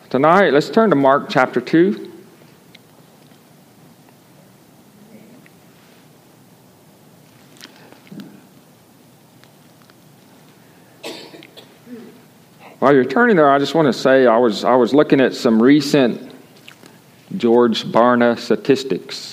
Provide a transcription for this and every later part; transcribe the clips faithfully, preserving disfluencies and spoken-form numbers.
Tonight, let's turn to Mark chapter two. While you're turning there, I just want to say I was I was looking at some recent George Barna statistics.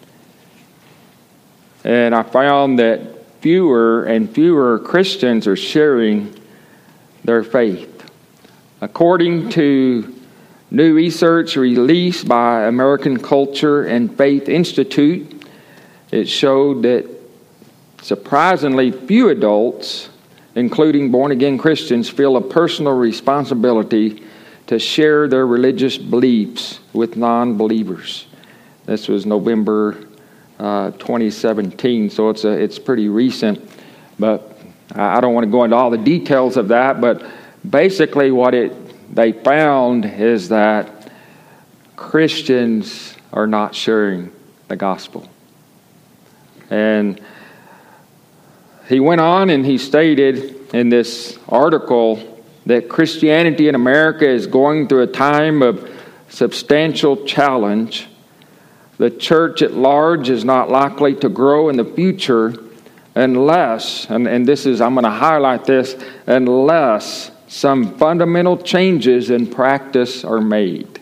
And I found that fewer and fewer Christians are sharing their faith. According to new research released by American Culture and Faith Institute, it showed that surprisingly few adults, including born-again Christians, feel a personal responsibility to share their religious beliefs with non-believers. This was November uh, twenty seventeen, so it's a, it's pretty recent. But I don't want to go into all the details of that, but basically what it they found is that Christians are not sharing the gospel. And he went on and he stated in this article that Christianity in America is going through a time of substantial challenge. The church at large is not likely to grow in the future unless, and, and this is, I'm going to highlight this, unless some fundamental changes in practice are made.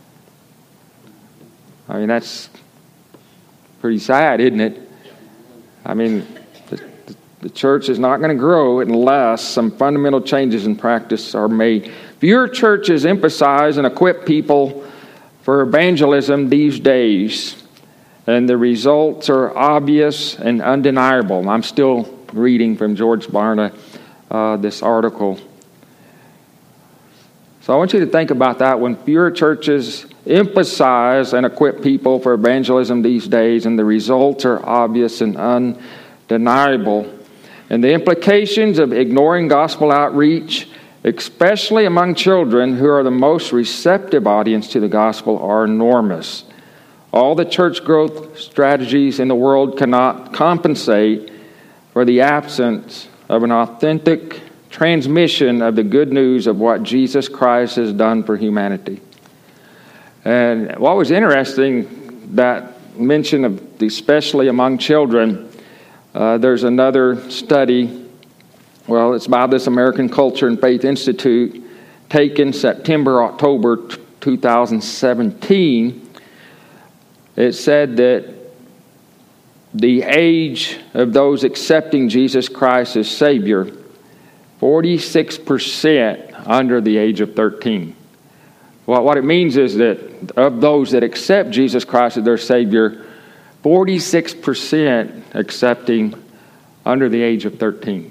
I mean, that's pretty sad, isn't it? I mean, the, the church is not going to grow unless some fundamental changes in practice are made. Fewer churches emphasize and equip people for evangelism these days, and the results are obvious and undeniable. I'm still reading from George Barna, uh, this article. So I want you to think about that. When fewer churches emphasize and equip people for evangelism these days, and the results are obvious and undeniable. And the implications of ignoring gospel outreach, especially among children who are the most receptive audience to the gospel, are enormous. All the church growth strategies in the world cannot compensate for the absence of an authentic transmission of the good news of what Jesus Christ has done for humanity. And what was interesting, that mention of especially among children, uh, there's another study, well, it's by this American Culture and Faith Institute, taken September, October two thousand seventeen. It said that the age of those accepting Jesus Christ as Savior, forty-six percent under the age of thirteen. Well, what it means is that of those that accept Jesus Christ as their Savior, forty-six percent accepting under the age of thirteen.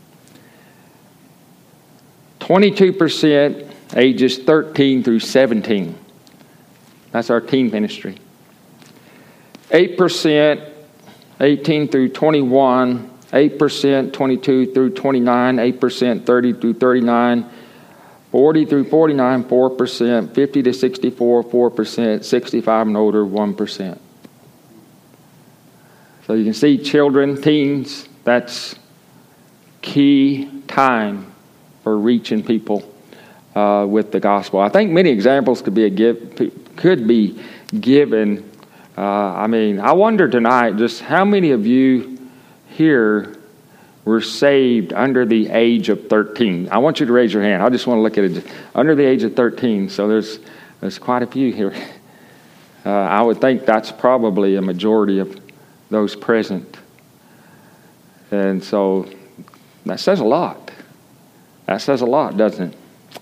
twenty-two percent ages thirteen through seventeen. That's our teen ministry. eight percent eighteen through twenty-one. eight percent twenty-two through twenty-nine, eight percent thirty through thirty-nine, forty through forty-nine, four percent, fifty to sixty-four, four percent, sixty-five and older, one percent. So you can see children, teens, that's key time for reaching people uh, with the gospel. I think many examples could be a give, could be given. Uh, I mean, I wonder tonight just how many of you here were saved under the age of thirteen. I want you to raise your hand. I just want to look at it. Under the age of thirteen. So there's there's quite a few here. Uh, I would think that's probably a majority of those present. And so that says a lot. That says a lot, doesn't it?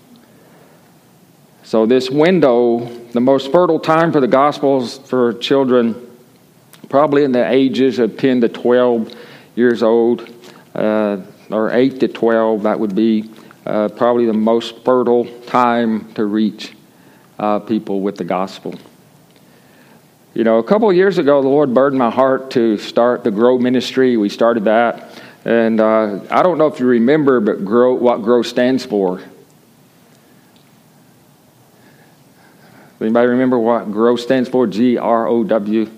So this window, the most fertile time for the Gospels for children, probably in the ages of ten to twelve years old, uh, or eight to twelve, that would be uh, probably the most fertile time to reach uh, people with the gospel. You know, a couple of years ago, the Lord burdened my heart to start the Grow ministry. We started that. And uh, I don't know if you remember, but Grow, what Grow stands for. Anybody remember what Grow stands for? G R O W.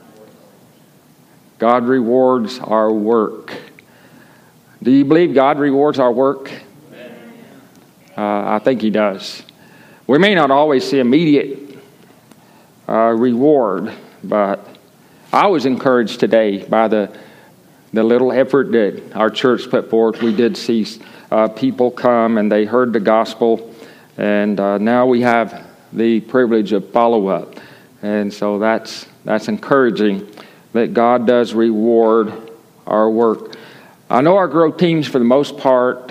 God rewards our work. Do you believe God rewards our work? Uh, I think He does. We may not always see immediate uh, reward, but I was encouraged today by the the little effort that our church put forth. We did see uh, people come and they heard the gospel, and uh, now we have the privilege of follow-up. And so that's that's encouraging that God does reward our work. I know our growth teams, for the most part,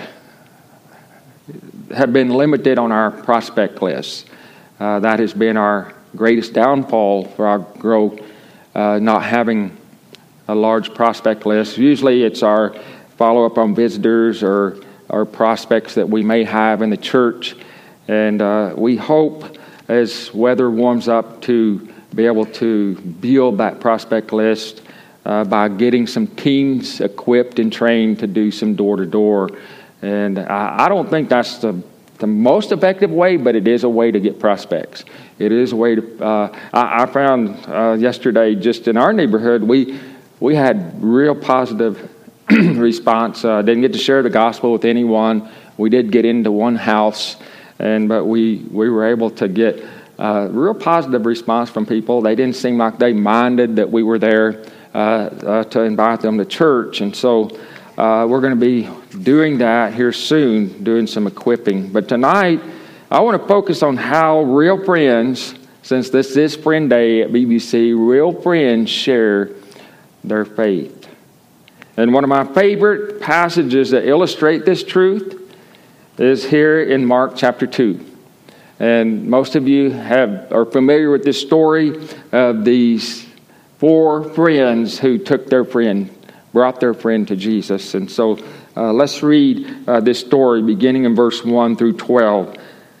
have been limited on our prospect list. Uh, that has been our greatest downfall for our growth, uh, not having a large prospect list. Usually it's our follow-up on visitors or, or prospects that we may have in the church. And uh, we hope as weather warms up to be able to build that prospect list uh, by getting some teams equipped and trained to do some door-to-door. And I, I don't think that's the, the most effective way, but it is a way to get prospects. It is a way to... Uh, I, I found uh, yesterday, just in our neighborhood, we... We had real positive response. Uh, didn't get to share the gospel with anyone. We did get into one house, and but we, we were able to get uh, real positive response from people. They didn't seem like they minded that we were there uh, uh, to invite them to church. And so uh, we're going to be doing that here soon, doing some equipping. But tonight, I want to focus on how real friends, since this is Friend Day at B B C, real friends share their faith. And one of my favorite passages that illustrate this truth is here in Mark chapter two. And most of you have are familiar with this story of these four friends who took their friend, brought their friend to Jesus. And so uh, let's read uh, this story beginning in verse one through twelve.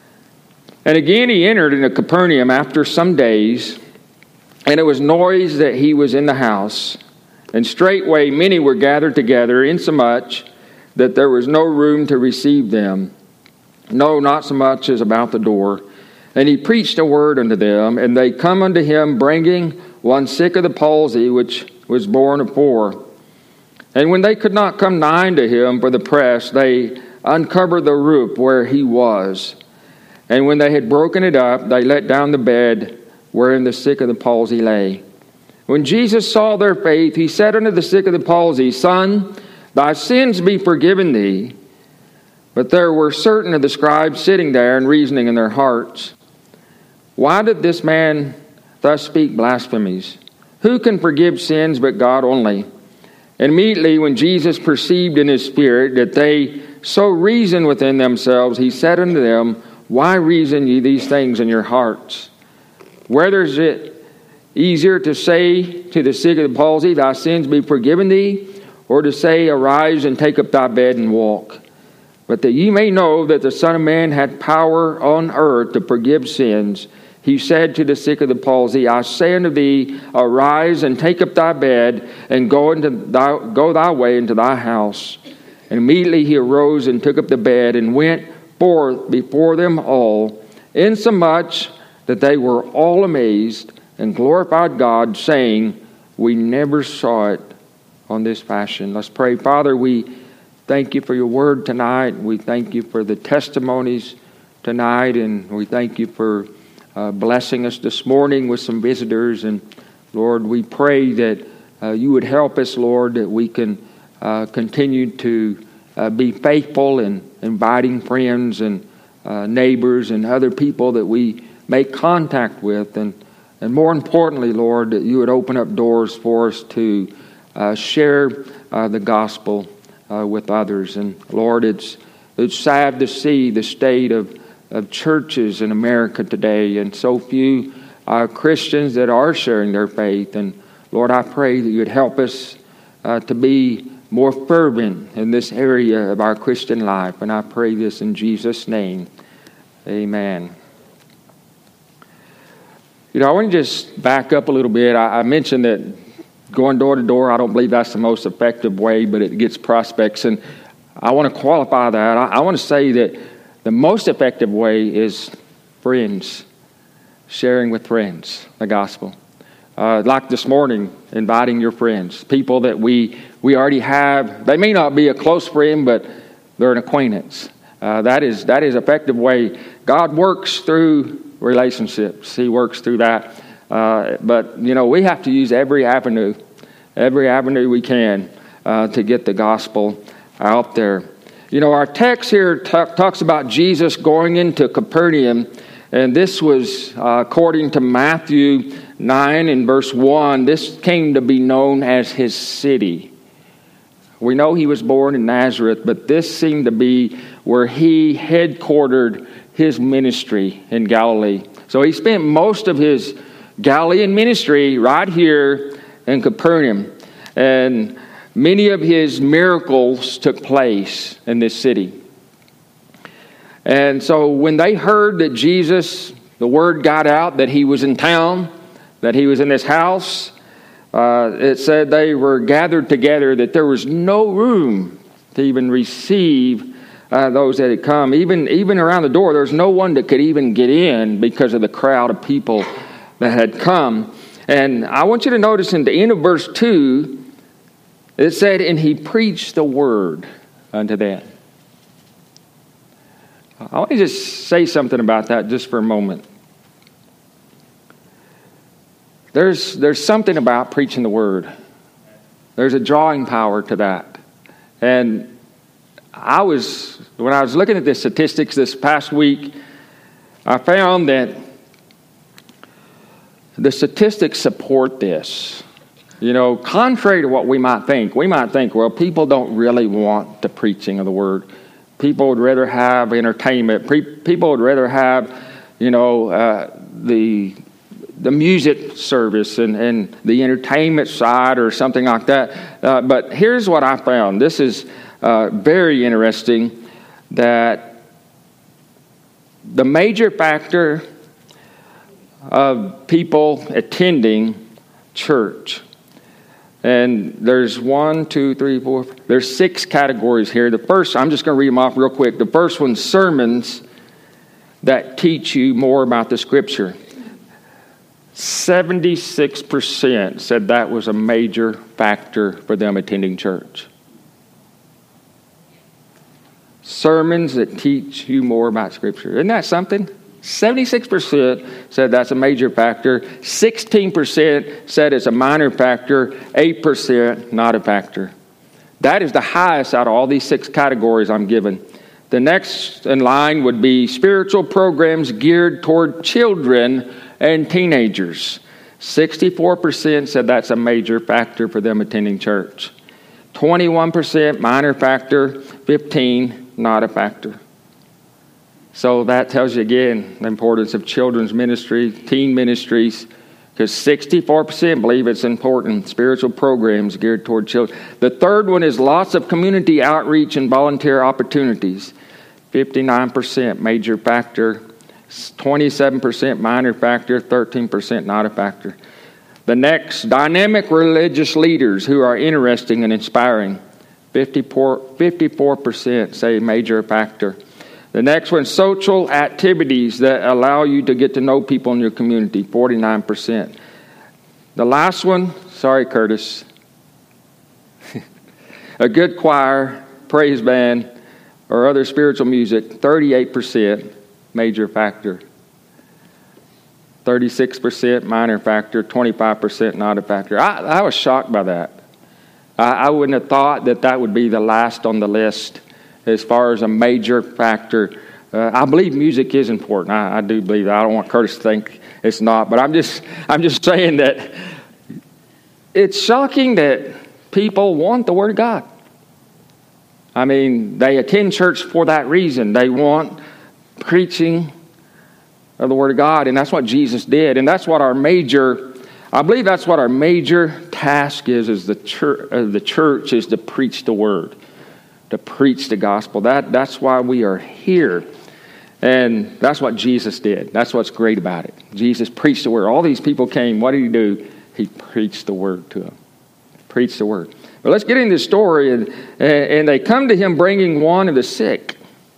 And again he entered into Capernaum after some days, and it was noise that he was in the house. And straightway many were gathered together, insomuch that there was no room to receive them, no, not so much as about the door. And he preached a word unto them, and they come unto him, bringing one sick of the palsy, which was born of four. And when they could not come nigh unto him for the press, they uncovered the roof where he was. And when they had broken it up, they let down the bed wherein the sick of the palsy lay. When Jesus saw their faith, he said unto the sick of the palsy, Son, thy sins be forgiven thee. But there were certain of the scribes sitting there and reasoning in their hearts, Why did this man thus speak blasphemies? Who can forgive sins but God only? And immediately when Jesus perceived in his spirit that they so reasoned within themselves, he said unto them, Why reason ye these things in your hearts? Whether is it easier to say to the sick of the palsy, Thy sins be forgiven thee, or to say, Arise and take up thy bed and walk? But that ye may know that the Son of Man had power on earth to forgive sins, he said to the sick of the palsy, I say unto thee, Arise and take up thy bed, and go into thy, go thy way into thy house. And immediately he arose and took up the bed, and went forth before them all, insomuch that they were all amazed, and glorified God, saying, We never saw it on this fashion. Let's pray. Father, we thank you for your word tonight. We thank you for the testimonies tonight, and we thank you for uh, blessing us this morning with some visitors. And Lord, we pray that uh, you would help us, Lord, that we can uh, continue to uh, be faithful in inviting friends and uh, neighbors and other people that we make contact with. And And more importantly, Lord, that you would open up doors for us to uh, share uh, the gospel uh, with others. And Lord, it's it's sad to see the state of, of churches in America today, and so few uh, Christians that are sharing their faith. And Lord, I pray that you would help us uh, to be more fervent in this area of our Christian life. And I pray this in Jesus' name. Amen. You know, I want to just back up a little bit. I, I mentioned that going door to door, I don't believe that's the most effective way, but it gets prospects. And I want to qualify that. I, I want to say that the most effective way is friends, sharing with friends the gospel. Uh, like this morning, inviting your friends, people that we we already have. They may not be a close friend, but they're an acquaintance. Uh, that is that is effective way. God works through relationships. He works through that. Uh, but, you know, we have to use every avenue, every avenue we can uh, to get the gospel out there. You know, our text here t- talks about Jesus going into Capernaum, and this was, uh, according to Matthew nine and verse one, this came to be known as his city. We know he was born in Nazareth, but this seemed to be where he headquartered his ministry in Galilee. So he spent most of his Galilean ministry right here in Capernaum. And many of his miracles took place in this city. And so when they heard that Jesus, the word got out that he was in town, that he was in this house, uh, it said they were gathered together, that there was no room to even receive uh, those that had come. Even, even around the door, there was no one that could even get in because of the crowd of people that had come. And I want you to notice in the end of verse two, it said, and he preached the word unto them. I want to just say something about that just for a moment. There's, there's something about preaching the word. There's a drawing power to that. And I was, when I was looking at the statistics this past week, I found that the statistics support this. You know, contrary to what we might think, we might think, well, people don't really want the preaching of the word. People would rather have entertainment. Pre- people would rather have, you know, uh, the the music service and, and the entertainment side or something like that. Uh, but here's what I found. This is uh, very interesting, that the major factor of people attending church, and there's one, two, three, four, there's six categories here. The first, I'm just going to read them off real quick. The first one's sermons that teach you more about the Scripture. seventy-six percent said that was a major factor for them attending church. Sermons that teach you more about Scripture. Isn't that something? seventy-six percent said that's a major factor. sixteen percent said it's a minor factor. eight percent not a factor. That is the highest out of all these six categories I'm given. The next in line would be spiritual programs geared toward children and teenagers. sixty-four percent said that's a major factor for them attending church. twenty-one percent minor factor. fifteen not a factor. So that tells you again the importance of children's ministry, teen ministries, because sixty-four percent believe it's important. Spiritual programs geared toward children. The third one is lots of community outreach and volunteer opportunities. fifty-nine percent major factor, twenty-seven percent minor factor, thirteen percent not a factor. The next, dynamic religious leaders who are interesting and inspiring. fifty-four percent say major factor. The next one, social activities that allow you to get to know people in your community, forty-nine percent. The last one, sorry Curtis, a good choir, praise band, or other spiritual music, thirty-eight percent major factor. thirty-six percent minor factor, twenty-five percent not a factor. I, I was shocked by that. I, I wouldn't have thought that that would be the last on the list as far as a major factor. Uh, I believe music is important. I, I do believe that. I don't want Curtis to think it's not, but I'm just I'm just saying that it's shocking that people want the Word of God. I mean, they attend church for that reason. They want preaching of the Word of God, and that's what Jesus did. And that's what our major, I believe that's what our major task is, is the church, uh, the church is to preach the Word, to preach the gospel. That That's why we are here. And that's what Jesus did. That's what's great about it. Jesus preached the Word. All these people came. What did he do? He preached the Word to them. Preached the Word. But let's get into the story. And, and they come to him bringing one of the sick.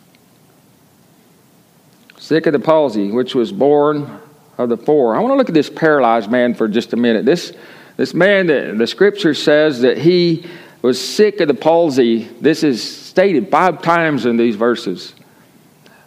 Sick of the palsy, which was born of the four. I want to look at this paralyzed man for just a minute. This, this man, the, the Scripture says that he was sick of the palsy. This is stated five times in these verses.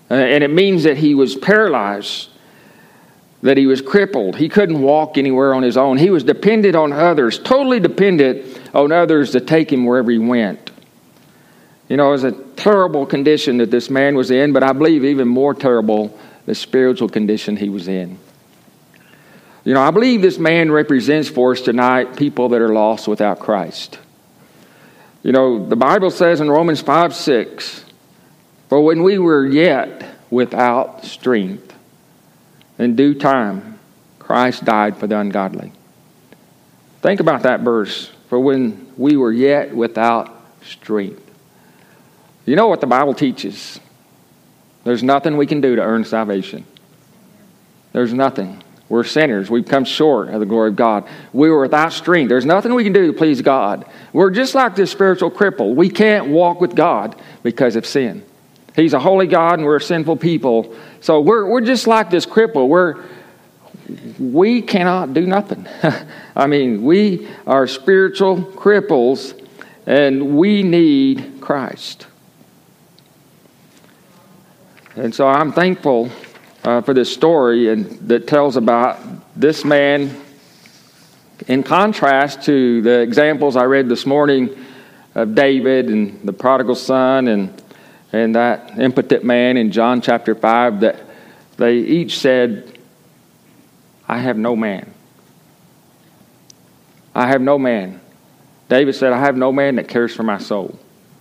Uh, and it means that he was paralyzed, that he was crippled. He couldn't walk anywhere on his own. He was dependent on others, totally dependent on others to take him wherever he went. You know, it was a terrible condition that this man was in, but I believe even more terrible, the spiritual condition he was in. You know, I believe this man represents for us tonight people that are lost without Christ. You know, the Bible says in Romans five six, for when we were yet without strength, in due time, Christ died for the ungodly. Think about that verse. For when we were yet without strength. You know what the Bible teaches? There's nothing we can do to earn salvation. There's nothing. We're sinners. We've come short of the glory of God. We were without strength. There's nothing we can do to please God. We're just like this spiritual cripple. We can't walk with God because of sin. He's a holy God and we're sinful people. So we're we're just like this cripple. We're we cannot do nothing. I mean, we are spiritual cripples and we need Christ. And so I'm thankful uh, for this story and that tells about this man in contrast to the examples I read this morning of David and the prodigal son and, and that impotent man in John chapter five, that they each said, I have no man. I have no man. David said, I have no man that cares for my soul.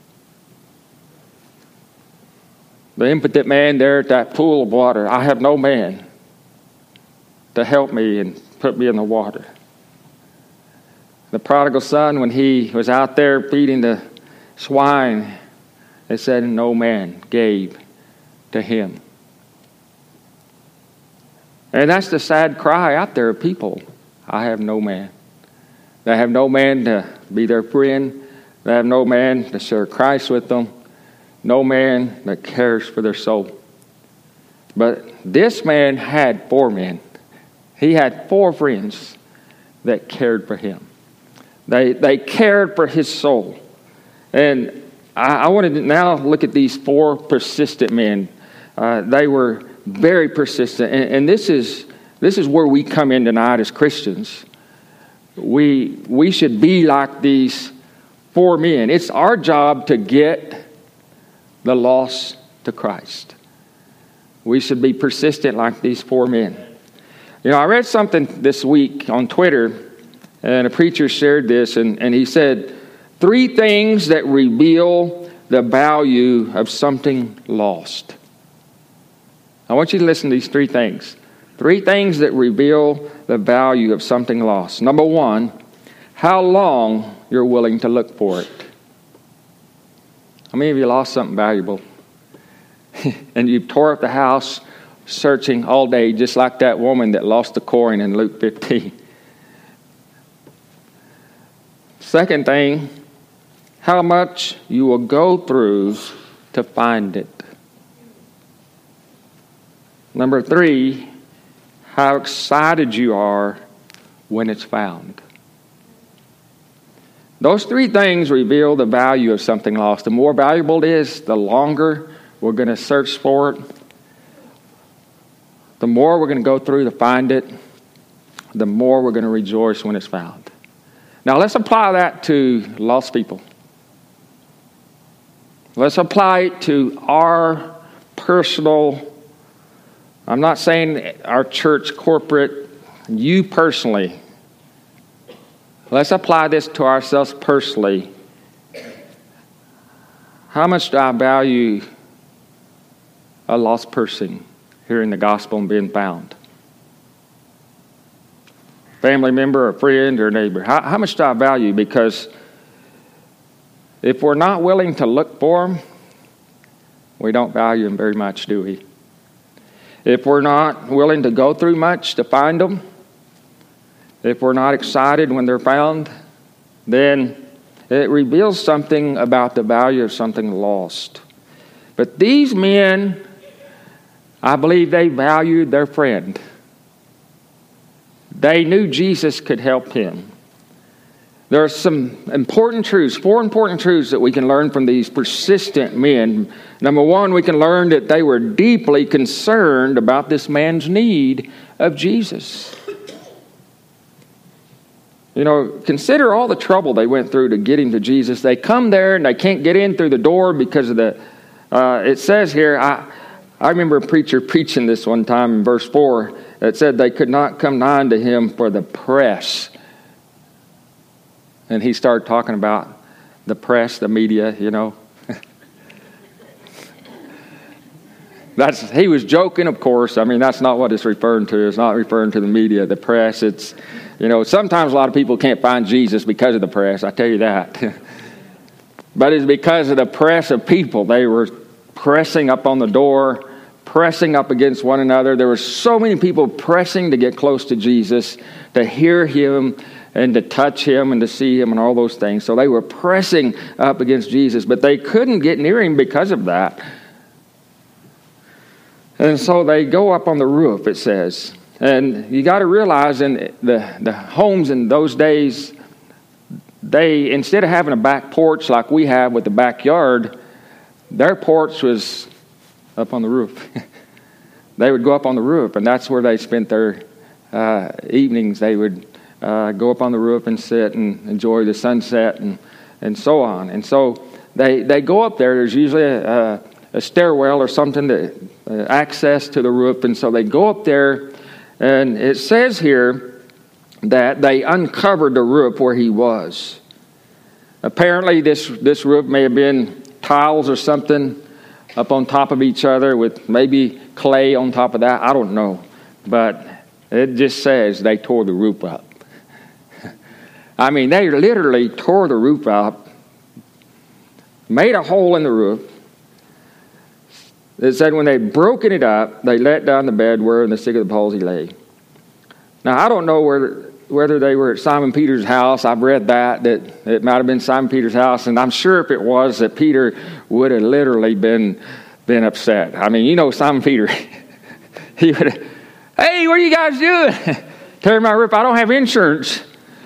The impotent man there at that pool of water, I have no man to help me and put me in the water. The prodigal son, when he was out there feeding the swine, they said no man gave to him. And that's the sad cry out there of people. I have no man. They have no man to be their friend. They have no man to share Christ with them. No man that cares for their soul. But this man had four men. He had four friends that cared for him. They they cared for his soul. And I, I wanted to now look at these four persistent men. Uh, they were very persistent. And, and this is this is where we come in tonight as Christians. We we should be like these four men. It's our job to get the lost to Christ. We should be persistent like these four men. You know, I read something this week on Twitter, and a preacher shared this, and, and he said, three things that reveal the value of something lost. I want you to listen to these three things. Three things that reveal the value of something lost. Number one, how long you're willing to look for it. How many of you lost something valuable? And you tore up the house searching all day, just like that woman that lost the coin in Luke fifteen. Second thing, how much you will go through to find it. Number three, how excited you are when it's found. Those three things reveal the value of something lost. The more valuable it is, the longer we're going to search for it. The more we're going to go through to find it, the more we're going to rejoice when it's found. Now let's apply that to lost people. Let's apply it to our personal, I'm not saying our church corporate, you personally. Let's apply this to ourselves personally. How much do I value a lost person hearing the gospel and being found? Family member, a friend, or neighbor. How, how much do I value? Because if we're not willing to look for them, we don't value them very much, do we? If we're not willing to go through much to find them, if we're not excited when they're found, then it reveals something about the value of something lost. But these men, I believe they valued their friend. They knew Jesus could help him. there are some important truths, four important truths that we can learn from these persistent men. Number one, we can learn that they were deeply concerned about this man's need of Jesus. You know, consider all the trouble they went through to get him to Jesus. They come there and they can't get in through the door because of the, uh, it says here, I, I remember a preacher preaching this one time in verse four. It said they could not come nigh unto him for the press. And he started talking about the press, the media, you know. That's he was joking, of course. I mean, that's not what it's referring to. It's not referring to the media, the press. It's, you know, sometimes a lot of people can't find Jesus because of the press. I tell you that. But it's because of the press of people. They were pressing up on the door, pressing up against one another. There were so many people pressing to get close to Jesus, to hear him and to touch him and to see him and all those things. So they were pressing up against Jesus, but they couldn't get near him because of that. And so they go up on the roof, it says. And you got to realize in the, the homes in those days, they, instead of having a back porch like we have with the backyard, their porch was up on the roof. They would go up on the roof, and that's where they spent their uh, evenings. They would uh, go up on the roof and sit and enjoy the sunset and, and so on. And so they, they go up there. There's usually a, a, a stairwell or something to uh, access to the roof. And so they go up there, and it says here that they uncovered the roof where he was. Apparently, this, this roof may have been tiles or something up on top of each other with maybe clay on top of that. I don't know. But it just says they tore the roof up. I mean, they literally tore the roof up, made a hole in the roof. It said when they broken it up, they let down the bed wherein the sick of the palsy lay. Now, I don't know whether, whether they were at Simon Peter's house. I've read that, that it might have been Simon Peter's house. And I'm sure if it was, that Peter would have literally been, been upset. I mean, you know Simon Peter. He would have, hey, what are you guys doing? Tearing my roof. I don't have insurance.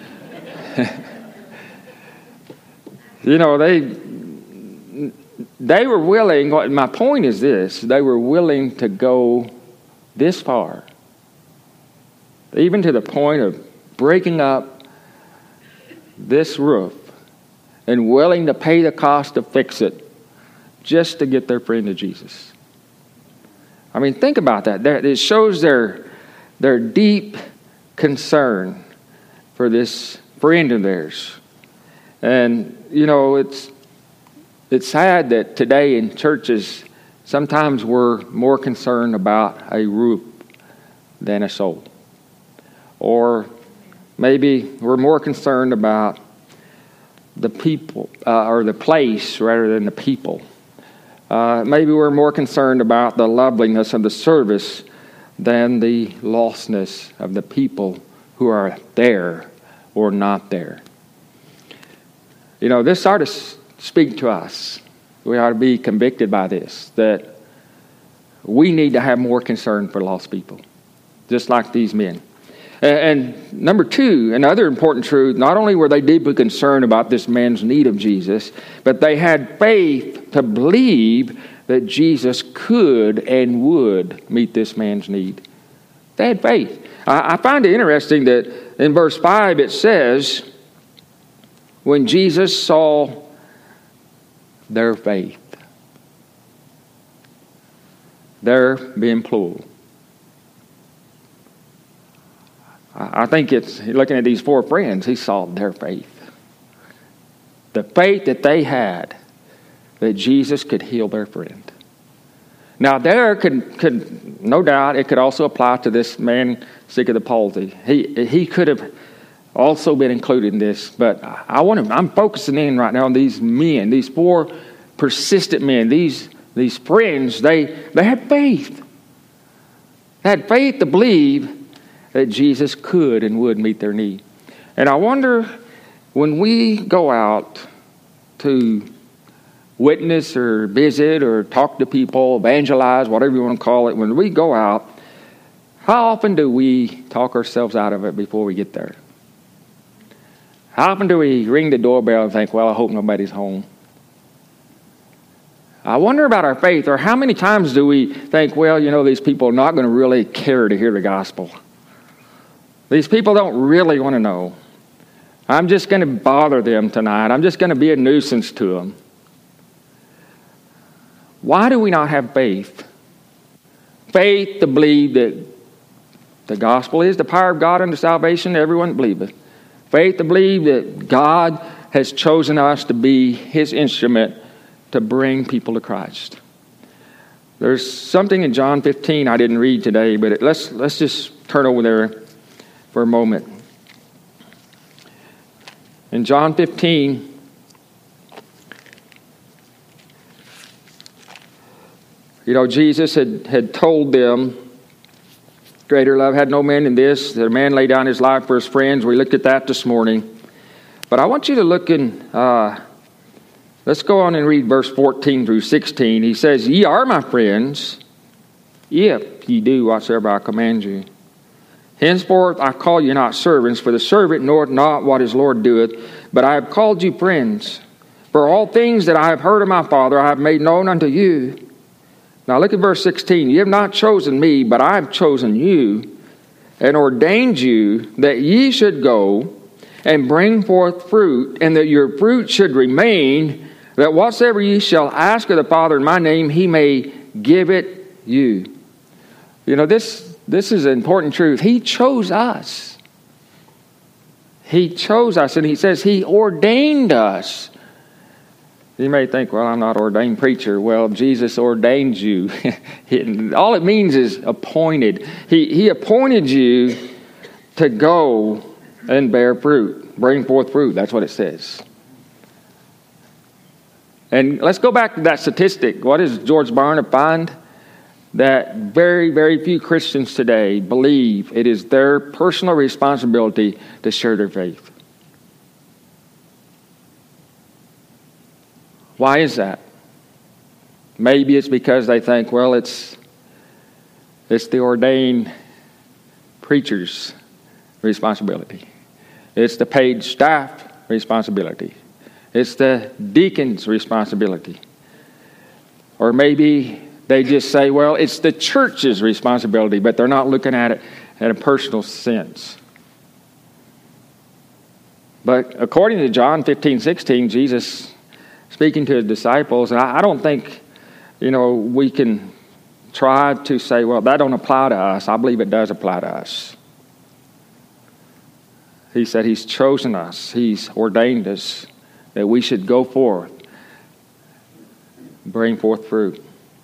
You know, they they were willing, my point is this, they were willing to go this far. Even to the point of breaking up this roof and willing to pay the cost to fix it just to get their friend to Jesus. I mean, think about that. It shows their, their deep concern for this friend of theirs. And, you know, it's it's sad that today in churches, sometimes we're more concerned about a roof than a soul. Or maybe we're more concerned about the people, uh, or the place rather than the people. Uh, maybe we're more concerned about the loveliness of the service than the lostness of the people who are there or not there. You know, this ought to speak to us. We ought to be convicted by this, that we need to have more concern for lost people, just like these men. And number two, another important truth, not only were they deeply concerned about this man's need of Jesus, but they had faith to believe that Jesus could and would meet this man's need. They had faith. I find it interesting that in verse five it says, when Jesus saw their faith, their being plural. I think it's, looking at these four friends, he saw their faith. The faith that they had that Jesus could heal their friend. Now there could, could no doubt, it could also apply to this man sick of the palsy. He he could have also been included in this, but I want to, I'm focusing in right now on these men, these four persistent men, these these friends. They they had faith. They had faith to believe that Jesus could and would meet their need. And I wonder, when we go out to witness or visit or talk to people, evangelize, whatever you want to call it, when we go out, how often do we talk ourselves out of it before we get there? How often do we ring the doorbell and think, well, I hope nobody's home? I wonder about our faith, or how many times do we think, well, you know, these people are not going to really care to hear the gospel. These people don't really want to know. I'm just going to bother them tonight. I'm just going to be a nuisance to them. Why do we not have faith? Faith to believe that the gospel is the power of God unto salvation, everyone believeth. Faith to believe that God has chosen us to be His instrument to bring people to Christ. There's something in John fifteen I didn't read today, but it, let's let's just turn over there for a moment. In John fifteen, you know, Jesus had, had told them, greater love had no man than this, that a man lay down his life for his friends. We looked at that this morning. But I want you to look in, uh, let's go on and read verse fourteen through sixteen. He says, ye are my friends, if ye do whatsoever I command you. Henceforth I call you not servants, for the servant knoweth not what his Lord doeth, but I have called you friends. For all things that I have heard of my Father I have made known unto you. Now look at verse sixteen. You have not chosen me, but I have chosen you, and ordained you that ye should go and bring forth fruit, and that your fruit should remain, that whatsoever ye shall ask of the Father in my name, He may give it you. You know, this, this is an important truth. He chose us. He chose us, and He says He ordained us. You may think, well, I'm not an ordained preacher. Well, Jesus ordained you. All it means is appointed. He, he appointed you to go and bear fruit. Bring forth fruit. That's what it says. And let's go back to that statistic. What does George Barna find? That very, very few Christians today believe it is their personal responsibility to share their faith. Why is that? Maybe it's because they think, well, it's it's the ordained preacher's responsibility. It's the paid staff responsibility. It's the deacon's responsibility. Or maybe they just say, well, it's the church's responsibility, but they're not looking at it in a personal sense. But according to John fifteen sixteen, Jesus speaking to His disciples, and I, I don't think, you know, we can try to say, well, that don't apply to us. I believe it does apply to us. He said He's chosen us. He's ordained us that we should go forth, bring forth fruit.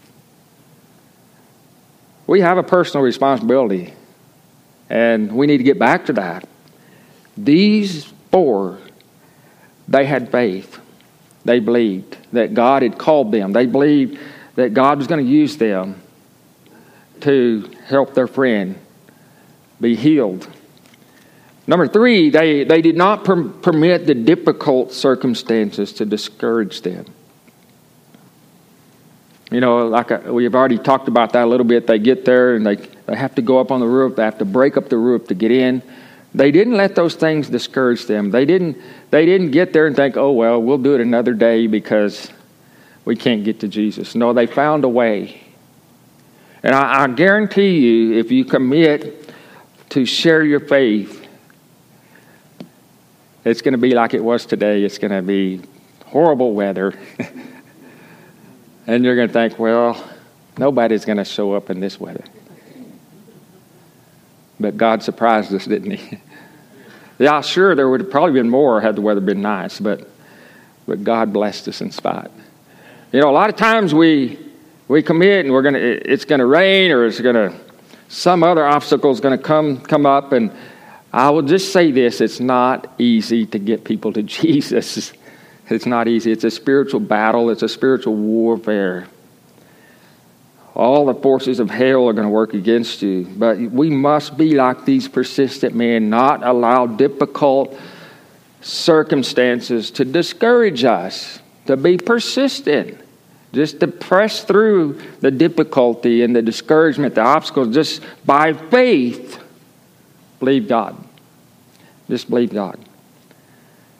We have a personal responsibility, and we need to get back to that. These four, they had faith. They believed that God had called them. They believed that God was going to use them to help their friend be healed. Number three, they, they did not per- permit the difficult circumstances to discourage them. You know, like I, we've already talked about that a little bit. They get there and they, they have to go up on the roof. They have to break up the roof to get in. They didn't let those things discourage them. They didn't They didn't get there and think, oh, well, we'll do it another day because we can't get to Jesus. No, they found a way. And I, I guarantee you, if you commit to share your faith, it's going to be like it was today. It's going to be horrible weather. And you're going to think, well, nobody's going to show up in this weather. But God surprised us, didn't He? Yeah, sure, there would have probably been more had the weather been nice, but but God blessed us in spite. You know, a lot of times we we commit and we're gonna it's gonna rain or it's gonna some other obstacle is gonna come come up, and I will just say this: it's not easy to get people to Jesus. It's not easy. It's a spiritual battle. It's a spiritual warfare. All the forces of hell are going to work against you. But we must be like these persistent men, not allow difficult circumstances to discourage us, to be persistent, just to press through the difficulty and the discouragement, the obstacles, just by faith, believe God. Just believe God.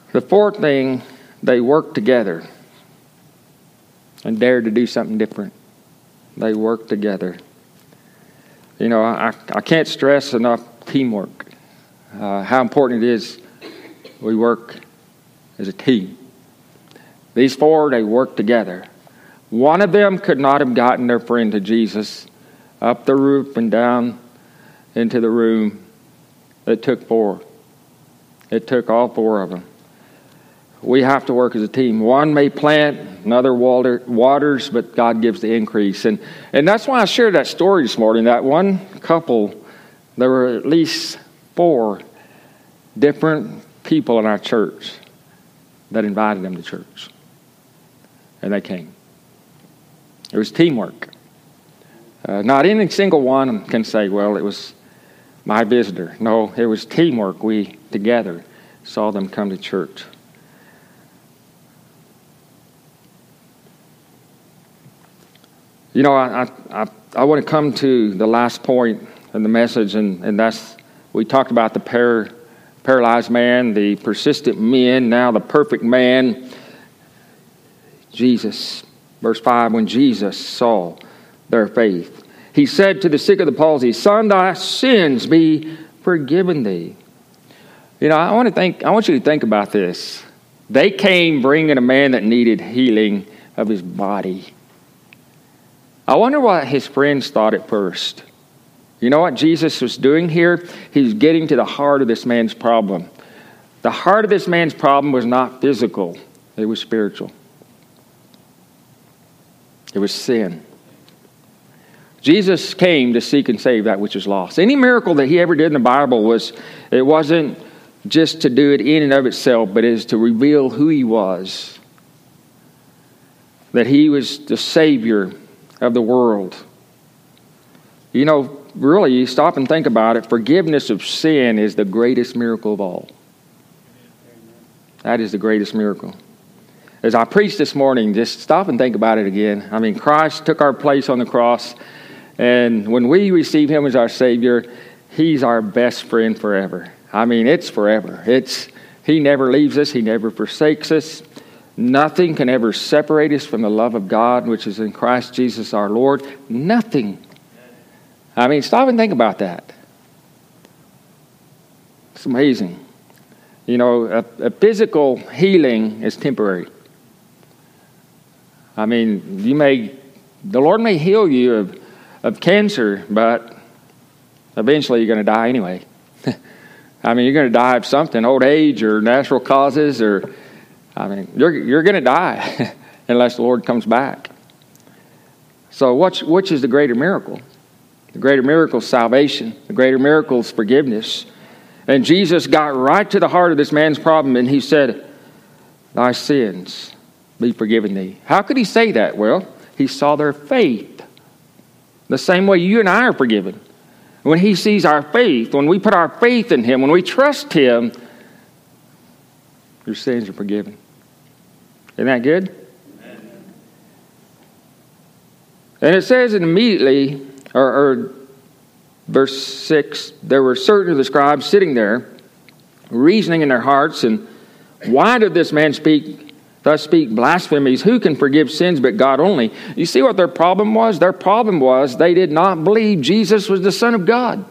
The fourth thing, they worked together and dared to do something different. They worked together. You know, I, I can't stress enough teamwork, uh, how important it is we work as a team. These four, they worked together. One of them could not have gotten their friend to Jesus up the roof and down into the room. It took four. It took all four of them. We have to work as a team. One may plant, another water, waters, but God gives the increase. And, and that's why I shared that story this morning. That one couple, there were at least four different people in our church that invited them to church. And they came. It was teamwork. Uh, not any single one can say, well, it was my visitor. No, it was teamwork. We together saw them come to church. You know, I I, I want to come to the last point in the message, and, and that's, we talked about the par, paralyzed man, the persistent men, now the perfect man, Jesus. Verse five, when Jesus saw their faith, he said to the sick of the palsy, Son, thy sins be forgiven thee. You know, I want to think, I want you to think about this. They came bringing a man that needed healing of his body. I wonder what his friends thought at first. You know what Jesus was doing here? He was getting to the heart of this man's problem. The heart of this man's problem was not physical. It was spiritual. It was sin. Jesus came to seek and save that which is lost. Any miracle that he ever did in the Bible was, it wasn't just to do it in and of itself, but it is to reveal who he was. That he was the Savior of the world. You know, really, you stop and think about it, forgiveness of sin is the greatest miracle of all. That is the greatest miracle. As I preached this morning, just stop and think about it again. I mean, Christ took our place on the cross, and when we receive him as our Savior, he's our best friend forever. I mean, it's forever. It's he never leaves us. He never forsakes us. Nothing can ever separate us from the love of God, which is in Christ Jesus our Lord. Nothing. I mean, stop and think about that. It's amazing. You know, a, a physical healing is temporary. I mean, you may, the Lord may heal you of, of cancer, but eventually you're going to die anyway. I mean, you're going to die of something, old age or natural causes, or I mean, you're you're going to die unless the Lord comes back. So which, which is the greater miracle? The greater miracle is salvation. The greater miracle is forgiveness. And Jesus got right to the heart of this man's problem, and he said, thy sins be forgiven thee. How could he say that? Well, he saw their faith. The same way you and I are forgiven. When he sees our faith, when we put our faith in him, when we trust him, your sins are forgiven. Isn't that good? Amen. And it says immediately, or, or verse six, there were certain of the scribes sitting there, reasoning in their hearts, and why did this man speak, thus speak blasphemies? Who can forgive sins but God only? You see what their problem was? Their problem was they did not believe Jesus was the Son of God.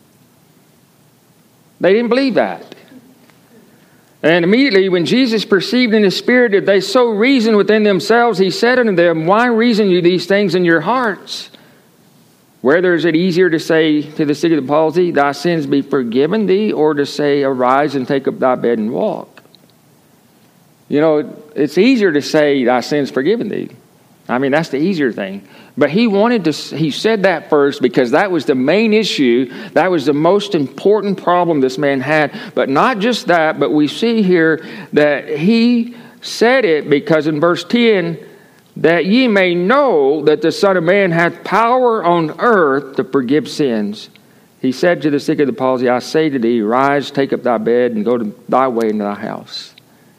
They didn't believe that. And immediately when Jesus perceived in his spirit that they so reasoned within themselves, he said unto them, why reason you these things in your hearts? Whether is it easier to say to the sick of the palsy, thy sins be forgiven thee, or to say, arise and take up thy bed and walk? You know, it's easier to say, thy sins forgiven thee. I mean, that's the easier thing. But he wanted to, he said that first because that was the main issue. That was the most important problem this man had. But not just that, but we see here that he said it because in verse ten, that ye may know that the Son of Man hath power on earth to forgive sins. He said to the sick of the palsy, I say to thee, rise, take up thy bed, and go to thy way into thy house.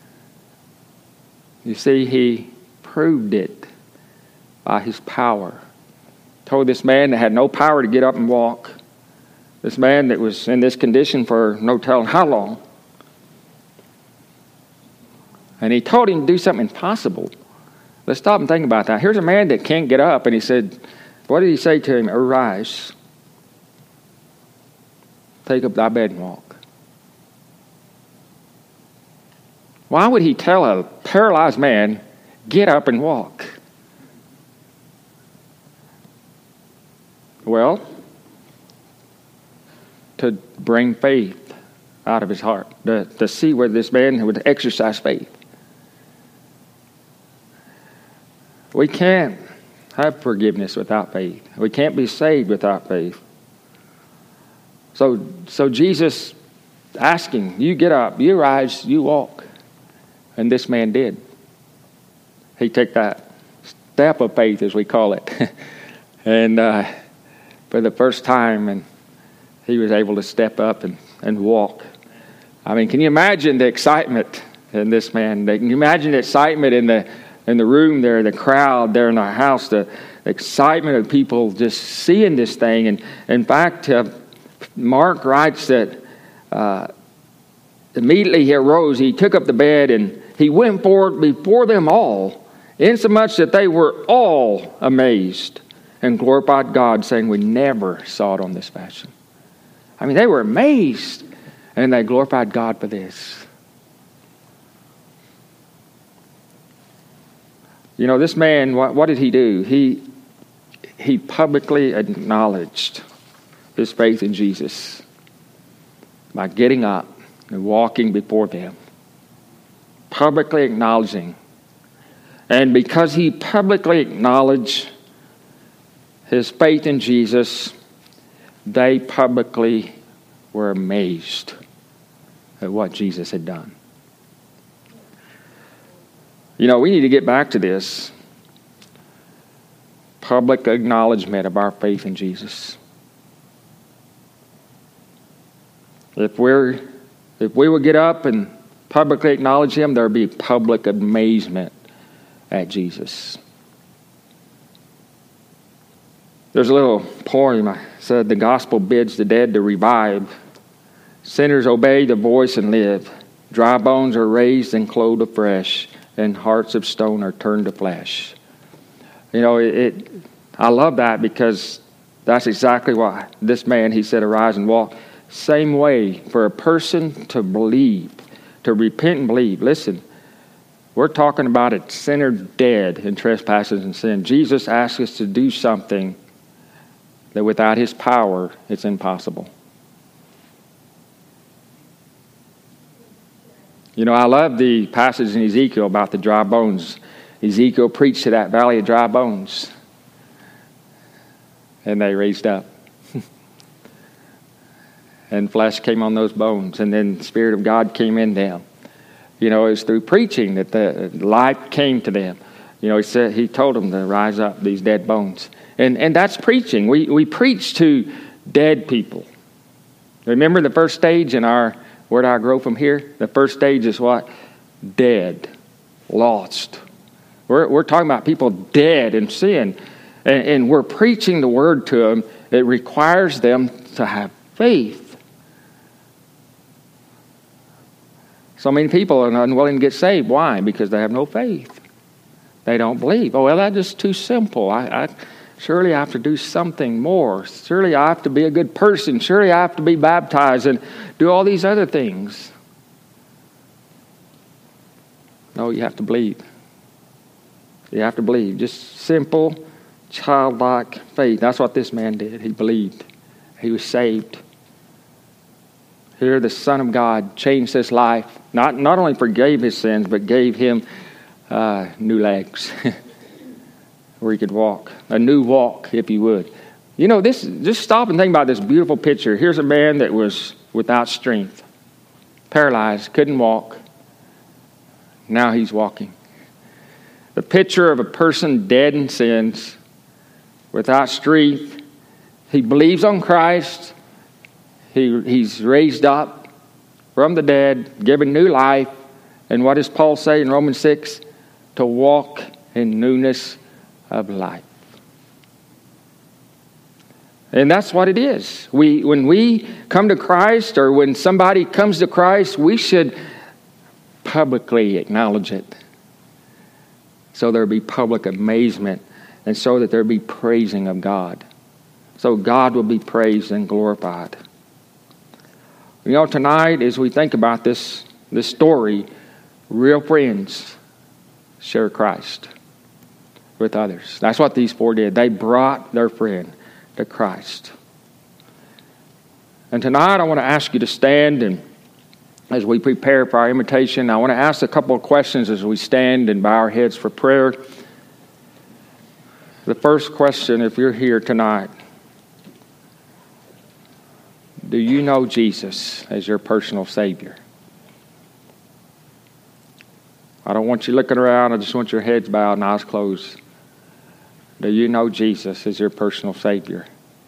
You see, he proved it by his power. Told this man that had no power to get up and walk. This man that was in this condition for no telling how long. And he told him to do something impossible. Let's stop and think about that. Here's a man that can't get up, and he said, what did he say to him? Arise, take up thy bed and walk. Why would he tell a paralyzed man, get up and walk? Well, to bring faith out of his heart, to, to see whether this man would exercise faith. We can't have forgiveness without faith. We can't be saved without faith. So, so Jesus asking, you get up, you rise, you walk. And this man did. He took that step of faith, as we call it. and uh, for the first time, and he was able to step up and, and walk. I mean, can you imagine the excitement in this man? Can you imagine the excitement in the in the room there, the crowd there in the house, the excitement of people just seeing this thing? And in fact, uh, Mark writes that uh, immediately he arose, he took up the bed, and he went forward before them all, insomuch that they were all amazed and glorified God, saying, we never saw it on this fashion. I mean, they were amazed, and they glorified God for this. You know, this man, what, what did he do? He, he publicly acknowledged his faith in Jesus by getting up and walking before them. Publicly acknowledging. And because he publicly acknowledged his faith in Jesus, they publicly were amazed at what Jesus had done. You know, we need to get back to this public acknowledgement of our faith in Jesus. If we're, if we would get up and publicly acknowledge Him, there would be public amazement at Jesus. There's a little poem I said, the gospel bids the dead to revive. Sinners obey the voice and live. Dry bones are raised and clothed afresh, and hearts of stone are turned to flesh. You know, it, it I love that because that's exactly why this man, he said, arise and walk. Same way for a person to believe, to repent and believe. Listen, we're talking about a sinner dead in trespasses and sin. Jesus asks us to do something that without His power, it's impossible. You know, I love the passage in Ezekiel about the dry bones. Ezekiel preached to that valley of dry bones. And they raised up. And flesh came on those bones. And then the Spirit of God came in them. You know, it was through preaching that the life came to them. You know, he said, he told them to rise up, these dead bones. And and that's preaching. We we preach to dead people. Remember the first stage in our Where Do I Grow From Here? The first stage is what? Dead. Lost. We're, we're talking about people dead in sin. And, and we're preaching the word to them. It requires them to have faith. So many people are unwilling to get saved. Why? Because they have no faith. They don't believe. Oh, well, that's just too simple. I, I surely I have to do something more. Surely I have to be a good person. Surely I have to be baptized and do all these other things. No, you have to believe. You have to believe. Just simple, childlike faith. That's what this man did. He believed. He was saved. Here the Son of God changed his life. Not, not only forgave his sins, but gave him uh, new legs. Where he could walk. A new walk, if you would. You know, this. Just stop and think about this beautiful picture. Here's a man that was without strength. Paralyzed, couldn't walk. Now he's walking. The picture of a person dead in sins, without strength. He believes on Christ. He, he's raised up from the dead, given new life. And what does Paul say in Romans six? To walk in newness of life. And that's what it is. We, when we come to Christ, or when somebody comes to Christ, we should publicly acknowledge it. So there be public amazement, and so that there be praising of God. So God will be praised and glorified. You know, tonight as we think about this, this story, real friends share Christ with others. That's what these four did. They brought their friend to Christ. And tonight I want to ask you to stand, and as we prepare for our invitation, I want to ask a couple of questions as we stand and bow our heads for prayer. The first question, if you're here tonight, do you know Jesus as your personal Savior? I don't want you looking around. I just want your heads bowed and eyes closed. Do you know Jesus as your personal Savior?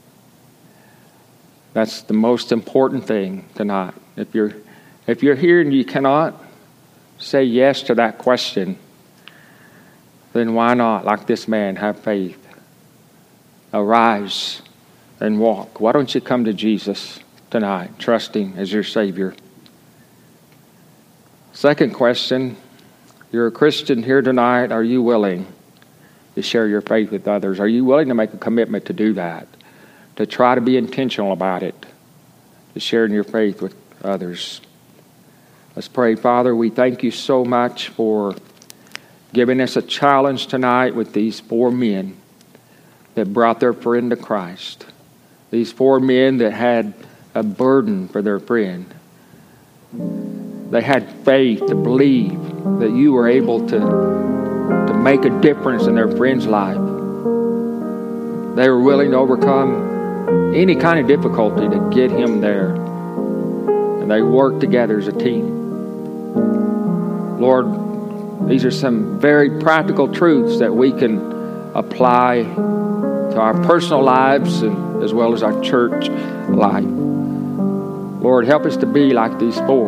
That's the most important thing tonight. If you're if you're here and you cannot say yes to that question, then why not, like this man, have faith? Arise and walk. Why don't you come to Jesus tonight, trusting as your Savior? Second question, you're a Christian here tonight. Are you willing to share your faith with others? Are you willing to make a commitment to do that? To try to be intentional about it, to sharing your faith with others. Let's pray. Father, we thank you so much for giving us a challenge tonight with these four men that brought their friend to Christ. These four men that had a burden for their friend. They had faith to believe that you were able to, to make a difference in their friend's life. They were willing to overcome any kind of difficulty to get him there. And they worked together as a team. Lord, these are some very practical truths that we can apply to our personal lives and as well as our church life. Lord, help us to be like these four.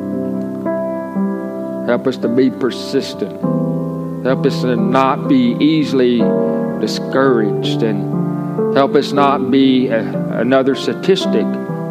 Help us to be persistent. Help us to not be easily discouraged, and help us not be a, another statistic.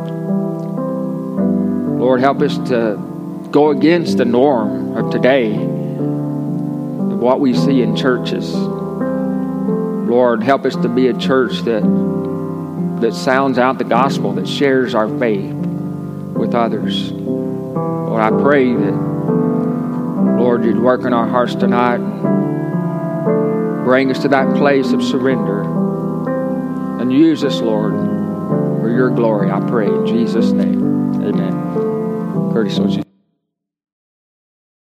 Lord, help us to go against the norm of today, of what we see in churches. Lord, help us to be a church that that sounds out the gospel, that shares our faith with others. Lord, I pray that, Lord, you'd work in our hearts tonight and bring us to that place of surrender. And use us, Lord, for your glory, I pray in Jesus' name. Amen. Curtis, would you?